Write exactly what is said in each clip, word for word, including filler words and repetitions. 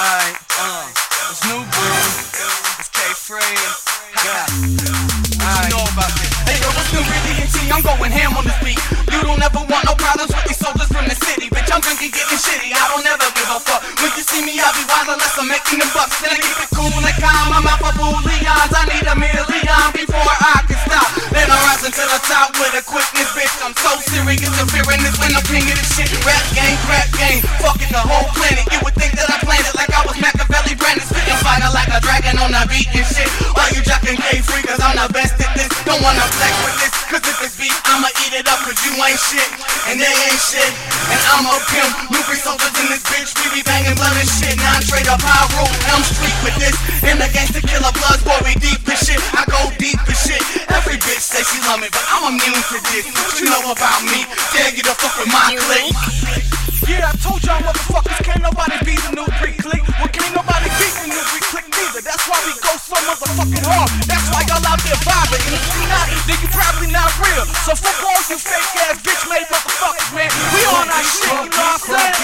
Alright, uh, it's New Brew, it's K-Free, yeah, what you know about this? Hey yo, what's new, really and T, I'm going ham on this beat. You don't ever want no problems with these soldiers from the city. Bitch, I'm drinking, getting shitty, I don't ever give a fuck. When you see me, I'll be wild unless I'm making the bucks. Then I keep it cool and calm, I'm out for bullions. I need a million before I can stop. Then I rise to the top with a quickness, bitch. I'm so serious, you're fearing this when I'm king of this shit. Rap game, crap game, fucking the whole planet. You would think that I planned it like I was Machiavelli Brandon, spitting fire like a dragon on a beat and shit. Why you jocking K-Free, cause I'm the best at this. Don't wanna flex with this, cause if it's beef, I'ma eat it up, cause you ain't shit, and they ain't shit. And I'm a pimp, new free soldiers in this bitch. We be banging blood and shit, now I'm straight up high road. I'm street with this, and the gangsta killer bloods, boy, we deep as shit. I go deep as shit. Every bitch say she love me, but I'm immune to this. What you know about me? Dare you to fuck with my clique? Yeah, I told y'all motherfuckers, can't nobody beat the New Breed clique. Well, can't nobody beat the New Breed clique neither. That's why we go so motherfucking hard. That's why y'all out there vibing. And if you not, then you probably not real. So fuck all you fake ass bitch made motherfuckers, man. We on our shit, you know what I'm saying?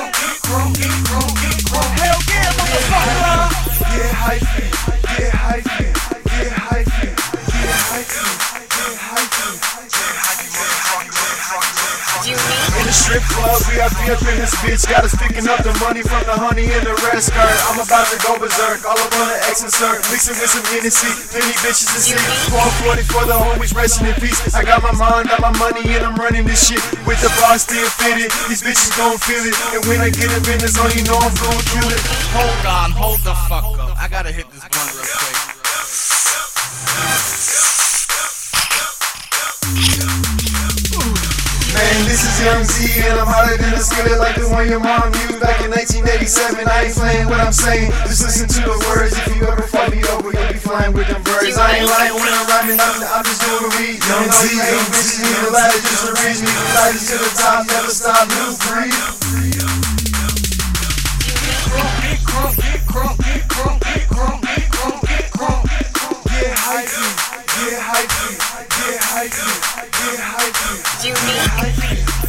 Hell yeah, motherfucker. Get hypey, get hypey, get hypey, get hypey, get hypey. In the strip club, V I P up in this bitch. Got us picking up the money from the honey in the red skirt. I'm about to go berserk, all up on the X insert. Mixing with some Hennessy, plenty bitches to see. twelve forty for the homies, resting in peace. I got my mind, got my money, and I'm running this shit. With the bar still fitted, these bitches gon' feel it. And when I get up in the zone, you know I'm gon' kill it. Hold on, hold the fuck up. I gotta hit this blunt real quick. Man, this is Young Z, and I'm hotter than a skillet like the one your mom used back in nineteen eighty-seven. I ain't playing what I'm saying, just listen to the words. If you ever fuck me over, you'll be flying with them birds. I ain't lying when I'm rhyming, I'm, I'm just doing me. Young Z, Young bitches need a ladder just to reach me. Lighters to the top, never stop, New Breed. Get crunk, get crunk, get crunk, get crunk, get crunk, get crunk, get crunk. Get hypey, get hypey, get hypey, get hypey. Unique.